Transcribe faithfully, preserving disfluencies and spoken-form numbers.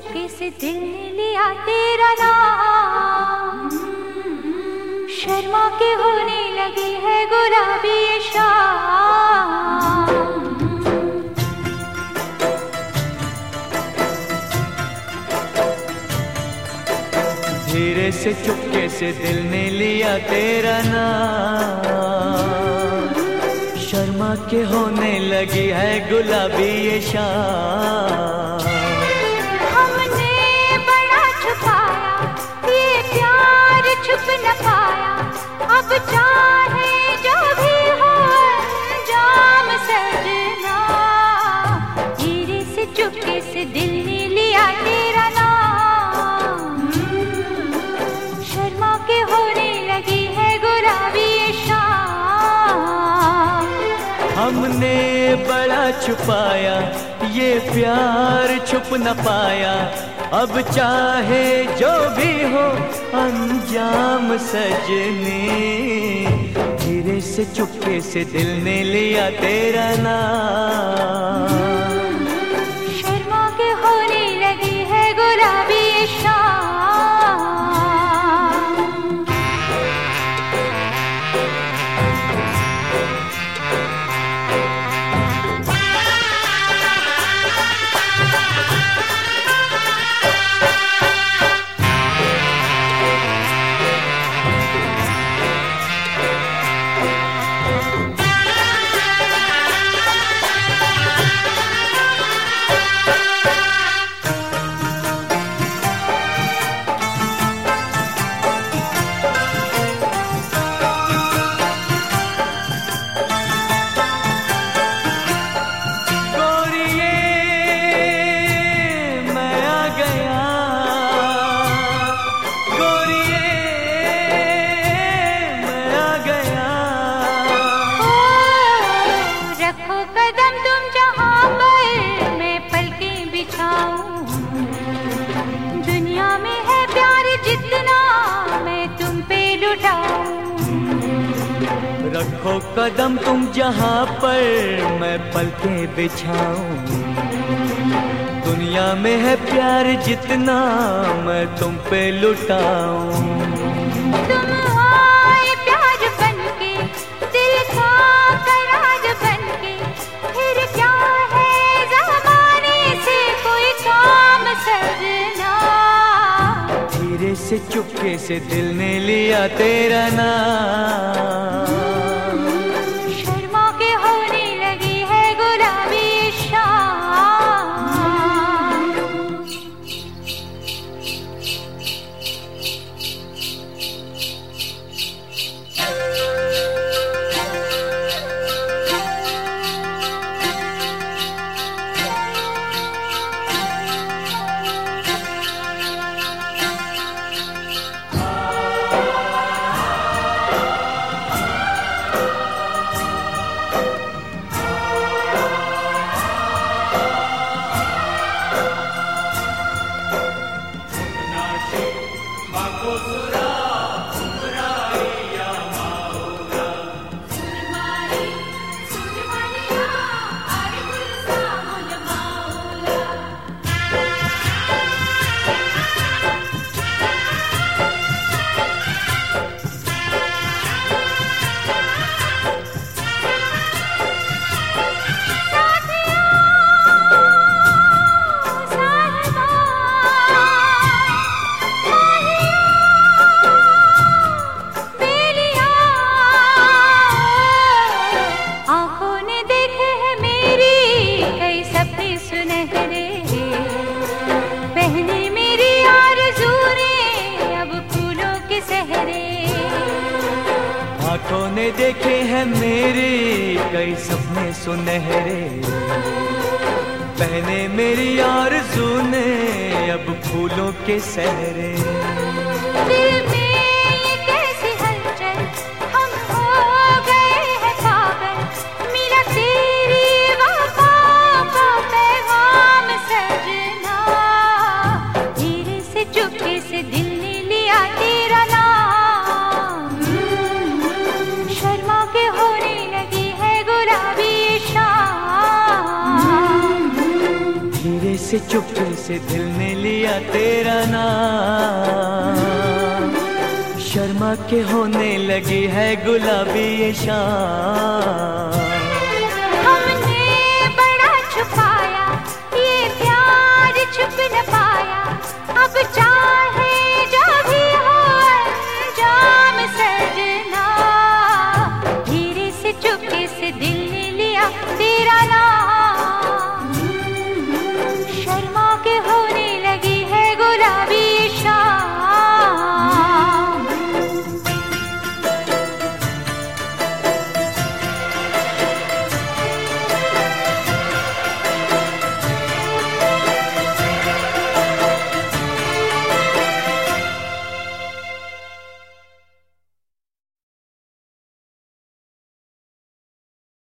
चुपके से दिल ने लिया तेरा नाम, शर्मा के होने लगी है गुलाबी ये शाम। धीरे से चुपके से दिल ने लिया तेरा नाम, शर्मा के होने लगी है गुलाबी ये शाम। हमने बड़ा छुपाया ये प्यार छुप न पाया, अब चाहे जो भी हो अंजाम सजना। धीरे से चुपके से दिल ने लिया तेरा नाम, शर्मा के होने लगी है गुलाबी ये शाम। हमने बड़ा छुपाया ये प्यार छुप न पाया, अब चाहे जो भी हो अंजाम सजनी। धीरे से चुपके से दिल ने लिया तेरा नाम, शर्मा के होने लगी है गुलाबी ये शाम। रखो कदम तुम जहाँ पर मैं पलकें बिछाऊं, दुनिया में है प्यार जितना मैं तुम पे लुटाऊं। तुम आए प्यार बनके दिल का करार बनके, फिर क्या है ज़माने से कोई काम सजना। धीरे से चुपके से दिल ने लिया तेरा नाम, शर्मा के होने लगी है गुलाबी शाम। आँखों ने देखे हैं मेरे कई सपने सुनहरे, पहने मेरी आरज़ू ने अब फूलों के सहरे। दिल में ये कैसी हलचल, हम हो गए हैं पागल, मिला तेरी वफा का पैगाम सजना। धीरे से चुपके से दिल ने लिया तेरा नाम, शर्मा के होने लगी है गुलाबी शाम। धीरे से चुपके से दिल ने लिया तेरा नाम। शर्मा के होने लगी है गुलाबी ये शाम। हमने बड़ा छुपाया ये प्यार छुप न पाया, अब चाहे जो भी हो अंजाम सजना। धीरे से चुपके से दिल ने लिया तेरा नाम।